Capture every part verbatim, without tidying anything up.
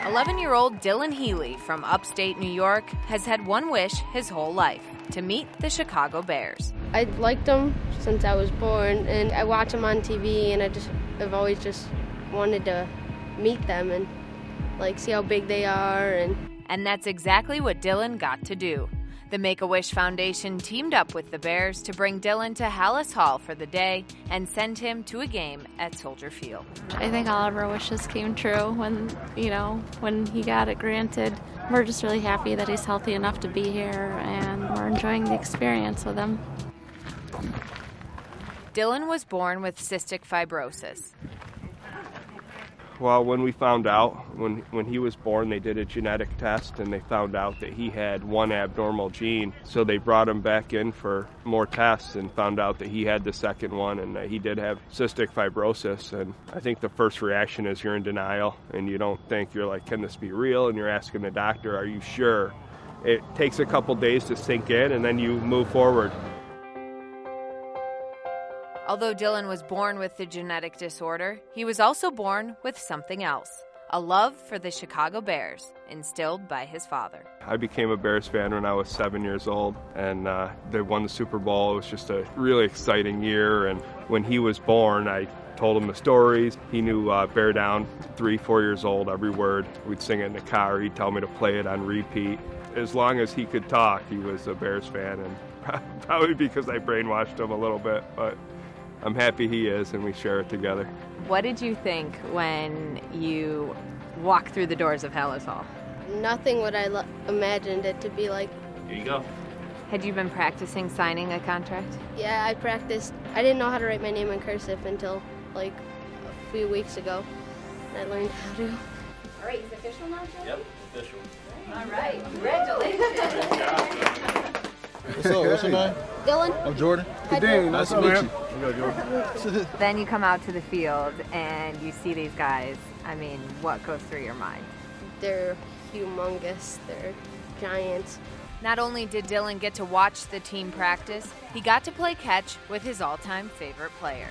eleven-year-old Dylan Healy from upstate New York has had one wish his whole life, to meet the Chicago Bears. I liked them since I was born, and I watch them on T V, and I just, I've always just wanted to meet them and like see how big they are. And And that's exactly what Dylan got to do. The Make-A-Wish Foundation teamed up with the Bears to bring Dylan to Halas Hall for the day and send him to a game at Soldier Field. I think all of our wishes came true when, you know, when he got it granted. We're just really happy that he's healthy enough to be here, and we're enjoying the experience with him. Dylan was born with cystic fibrosis. Well, when we found out, when when he was born, they did a genetic test, and they found out that he had one abnormal gene. So they brought him back in for more tests and found out that he had the second one, and that he did have cystic fibrosis. And I think the first reaction is you're in denial, and you don't think, you're like, can this be real? And you're asking the doctor, are you sure? It takes a couple days to sink in, and then you move forward. Although Dylan was born with the genetic disorder, he was also born with something else, a love for the Chicago Bears, instilled by his father. I became a Bears fan when I was seven years old, and uh, they won the Super Bowl. It was just a really exciting year, and when he was born, I told him the stories. He knew uh, Bear Down, three, four years old, every word. We'd sing it in the car. He'd tell me to play it on repeat. As long as he could talk, he was a Bears fan, and probably because I brainwashed him a little bit, but I'm happy he is, and we share it together. What did you think when you walked through the doors of Halas Hall? nothing what I lo- imagined it to be like. Here you go. Had you been practicing signing a contract? Yeah, I practiced. I didn't know how to write my name in cursive until like a few weeks ago. I learned how to. All right, it's official now, Joey? Yep, official. All right, congratulations. What's up? What's your name? Dylan. I'm Jordan. Good day. Nice to meet you. You go, Jordan. Then you come out to the field and you see these guys. I mean, what goes through your mind? They're humongous. They're giants. Not only did Dylan get to watch the team practice, he got to play catch with his all-time favorite player.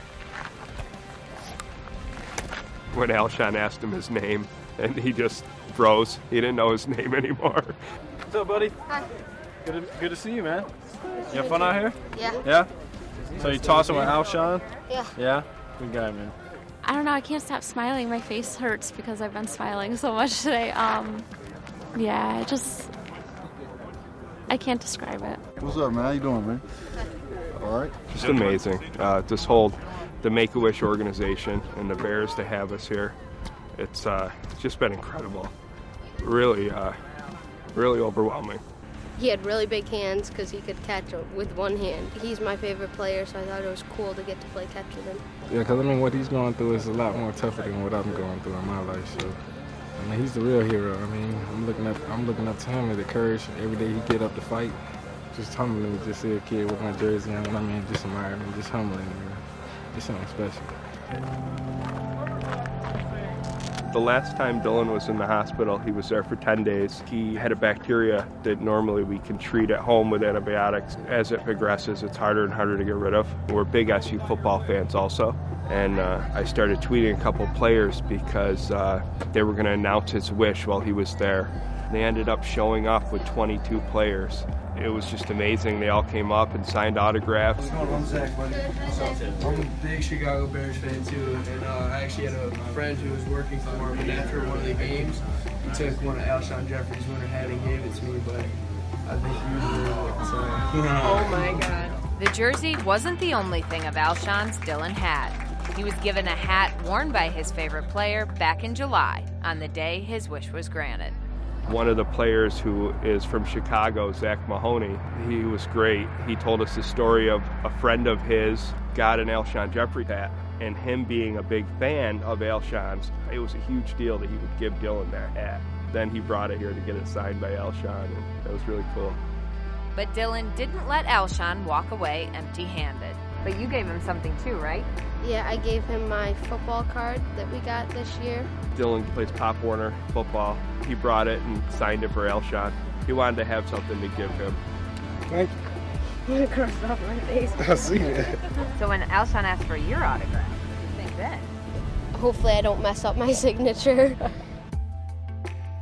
When Alshon asked him his name, and he just froze. He didn't know his name anymore. What's up, buddy? Hi. Good to, good to see you, man. You have fun out here? Yeah. Yeah? So you tossing with Alshon? Yeah. Yeah? Good guy, man. I don't know, I can't stop smiling. My face hurts because I've been smiling so much today. Um, yeah, I just, I can't describe it. What's up, man? How you doing, man? All right. Just amazing. Uh, this whole, the Make-A-Wish organization and the Bears to have us here, it's, uh, it's just been incredible. Really, uh, really overwhelming. He had really big hands because he could catch with one hand. He's my favorite player, so I thought it was cool to get to play catch with him. Yeah, because, I mean, what he's going through is a lot more tougher than what I'm going through in my life. So, I mean, he's the real hero. I mean, I'm looking up, I'm looking up to him and the courage every day he get up to fight. Just humbling to just see a kid with my jersey on. I mean, just admiring him, just humbling him. Just something special. The last time Dylan was in the hospital, he was there for ten days. He had a bacteria that normally we can treat at home with antibiotics. As it progresses, it's harder and harder to get rid of. We're big S U football fans also. And uh, I started tweeting a couple players because uh, they were going to announce his wish while he was there. They ended up showing up with twenty-two players. It was just amazing. They all came up and signed autographs. What's going on, Zach, buddy? I'm a big Chicago Bears fan, too, and uh, I actually had a friend who was working for him, and after one of the games, he took one of Alshon Jeffrey's winter hat and gave it to me, but I think you were it, so. Oh, my God. The jersey wasn't the only thing of Alshon's Dylan had. He was given a hat worn by his favorite player back in July, on the day his wish was granted. One of the players who is from Chicago, Zach Mahoney, he was great. He told us the story of a friend of his got an Alshon Jeffrey hat, and him being a big fan of Alshon's, it was a huge deal that he would give Dylan that hat. Then he brought it here to get it signed by Alshon, and that was really cool. But Dylan didn't let Alshon walk away empty-handed. But you gave him something too, right? Yeah, I gave him my football card that we got this year. Dylan plays Pop Warner football. He brought it and signed it for Alshon. He wanted to have something to give him. Thank you. I'm gonna cross it off my face. I see that. So when Alshon asked for your autograph, what do you think then? Hopefully I don't mess up my signature.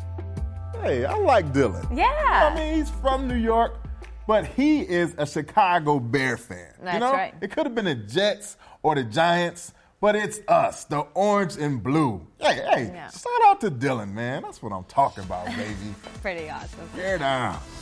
Hey, I like Dylan. Yeah. I mean, he's from New York, but he is a Chicago Bear fan. That's you know? right. It could have been the Jets or the Giants, but it's us, the orange and blue. Hey, hey, Yeah. shout out to Dylan, man. That's what I'm talking about, baby. Pretty awesome. Bear down.